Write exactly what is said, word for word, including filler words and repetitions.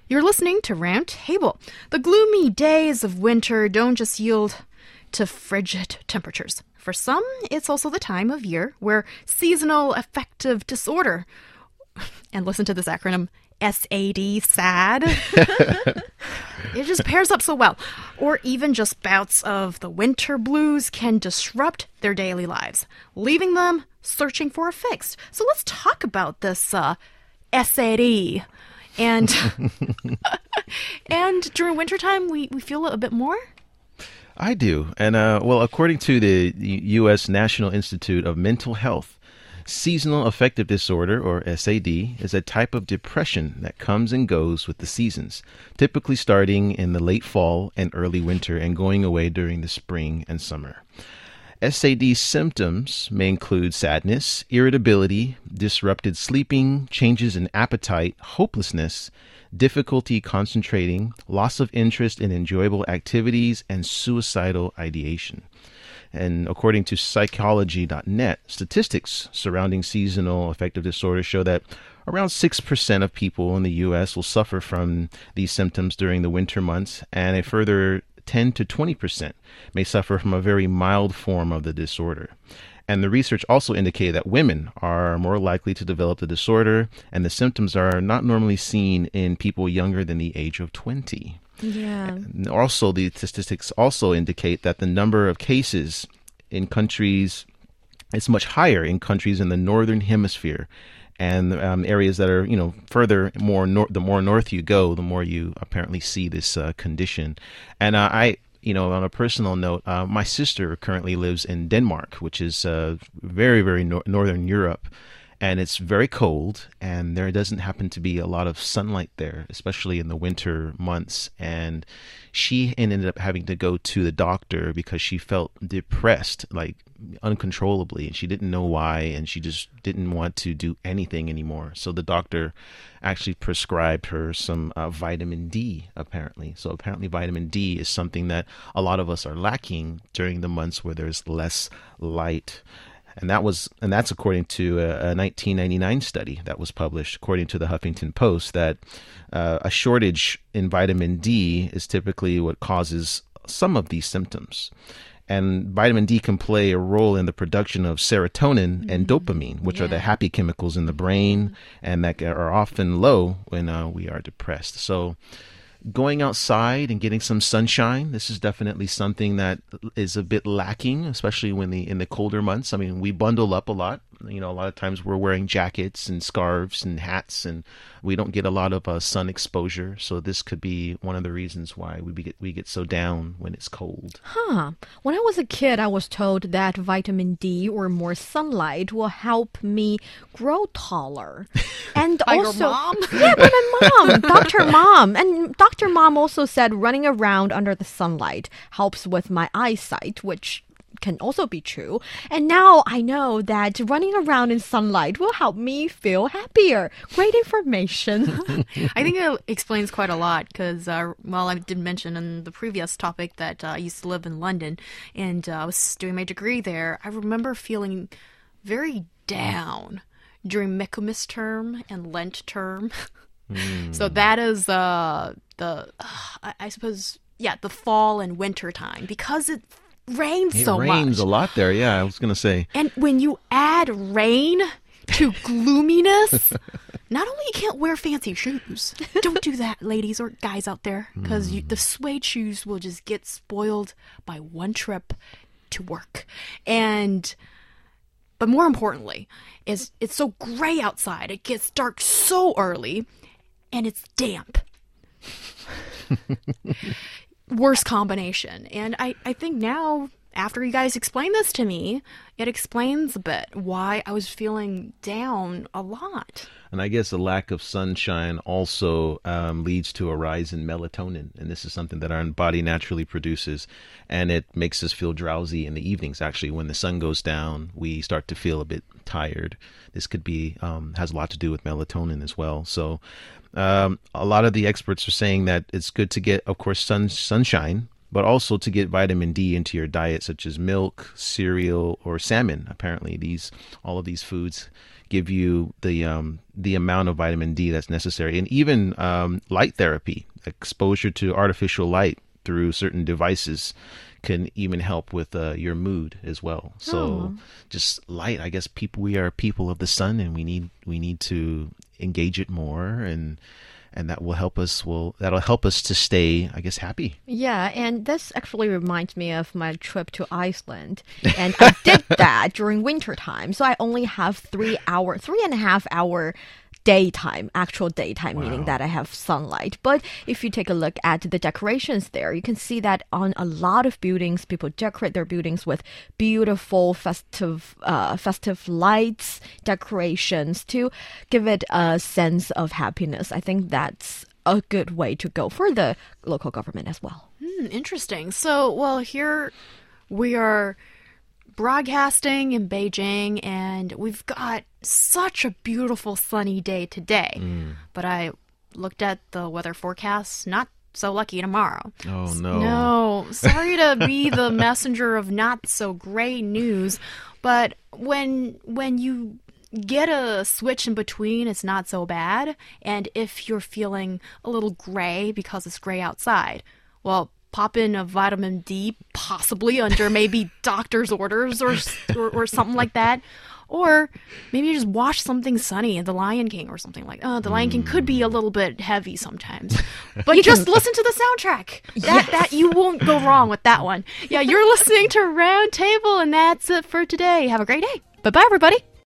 You're listening to Round Table. The gloomy days of winter don't just yield to frigid temperatures. For some, it's also the time of year where seasonal affective disorder, and listen to this acronym, S A D, SAD, it just pairs up so well. Or even just bouts of the winter blues can disrupt their daily lives, leaving them searching for a fix. So let's talk about this uh, S A D. And and during wintertime, we, we feel it a bit more? I do. And, uh, well, according to the U S National Institute of Mental Health, seasonal affective disorder, or S A D, is a type of depression that comes and goes with the seasons, typically starting in the late fall and early winter and going away during the spring and summer. S A D symptoms may include sadness, irritability, disrupted sleeping, changes in appetite, hopelessness, difficulty concentrating, loss of interest in enjoyable activities, and suicidal ideation. And according to psychology dot net, statistics surrounding seasonal affective disorder show that around six percent of people in the U S will suffer from these symptoms during the winter months, and a further ten to twenty percent may suffer from a very mild form of the disorder. And the research also indicated that women are more likely to develop the disorder, and the symptoms are not normally seen in people younger than the age of twenty. Yeah. And also, the statistics also indicate that the number of cases in countries is much higher in countries in the northern hemisphere. And um, areas that are, you know, further more nor- the more north you go, the more you apparently see this uh, condition. And uh, I, you know, on a personal note, uh, my sister currently lives in Denmark, which is uh, very, very nor- northern Europe. And it's very cold, and there doesn't happen to be a lot of sunlight there, especially in the winter months. And she ended up having to go to the doctor because she felt depressed, like uncontrollably, and she didn't know why, and she just didn't want to do anything anymore. So the doctor actually prescribed her some uh, vitamin D, apparently. So apparently vitamin D is something that a lot of us are lacking during the months where there's less light. And that was, and that's according to a, a nineteen ninety-nine study that was published, according to the Huffington Post, that uh, a shortage in vitamin D is typically what causes some of these symptoms. And vitamin D can play a role in the production of serotonin mm-hmm. and dopamine, which yeah. are the happy chemicals in the brain, and that are often low when uh, we are depressed. So going outside and getting some sunshine, this is definitely something that is a bit lacking, especially when the in the colder months. I mean, we bundle up a lot. You know, a lot of times we're wearing jackets and scarves and hats, and we don't get a lot of uh, sun exposure. So this could be one of the reasons why we get we get so down when it's cold. Huh. When I was a kid, I was told that vitamin D or more sunlight will help me grow taller. And by also, your mom? Yeah, by my mom, Doctor Mom. And Doctor Mom also said running around under the sunlight helps with my eyesight, which can also be true. And now I know that running around in sunlight will help me feel happier. Great information. I think it explains quite a lot because, uh, well, I did mention in the previous topic that uh, I used to live in London and uh, I was doing my degree there. I remember feeling very down during Michaelmas term and Lent term. Mm. So that is uh, the, uh, I, I suppose, yeah, the fall and winter time because it rains it so much. It rains a lot there, yeah, I was going to say. And when you add rain to gloominess, not only you can't wear fancy shoes, don't do that, ladies or guys out there, because mm. the suede shoes will just get spoiled by one trip to work. And, but more importantly, is it's so gray outside, it gets dark so early, and it's damp. Worst combination. And I, I think now, after you guys explain this to me, it explains a bit why I was feeling down a lot. And I guess a lack of sunshine also um, leads to a rise in melatonin. And this is something that our body naturally produces. And it makes us feel drowsy in the evenings. Actually, when the sun goes down, we start to feel a bit tired. This could be, um, has a lot to do with melatonin as well. So um, a lot of the experts are saying that it's good to get, of course, sun sunshine. but also to get vitamin D into your diet, such as milk, cereal, or salmon. Apparently, these all of these foods give you the um, the amount of vitamin D that's necessary. And even um, light therapy, exposure to artificial light through certain devices, can even help with uh, your mood as well. So Oh. just light, I guess people we are people of the sun, and we need we need to engage it more, and and that will help us will that'll help us to stay, I guess, happy. Yeah, and this actually reminds me of my trip to Iceland. And I did that during winter time. So I only have three hour, three and a half hour daytime, actual daytime, meaning Wow. that I have sunlight. But if you take a look at the decorations there, you can see that on a lot of buildings, people decorate their buildings with beautiful festive, uh, festive lights, decorations to give it a sense of happiness. I think that's a good way to go for the local government as well. Hmm, interesting. So, well, here we are broadcasting in Beijing, and we've got such a beautiful sunny day today. But I looked at the weather forecast, not so lucky tomorrow. Oh no. No, sorry to be the messenger of not so great news, but when when you get a switch in between, it's not so bad. And if you're feeling a little gray because it's gray outside, well, pop in a vitamin D, possibly under maybe doctor's orders or, or or something like that. Or maybe you just watch something sunny, The Lion King or something like that. Uh, The Lion King could be a little bit heavy sometimes. But just listen to the soundtrack. That, that you won't go wrong with that one. Yeah, you're listening to Round Table, and that's it for today. Have a great day. Bye-bye, everybody.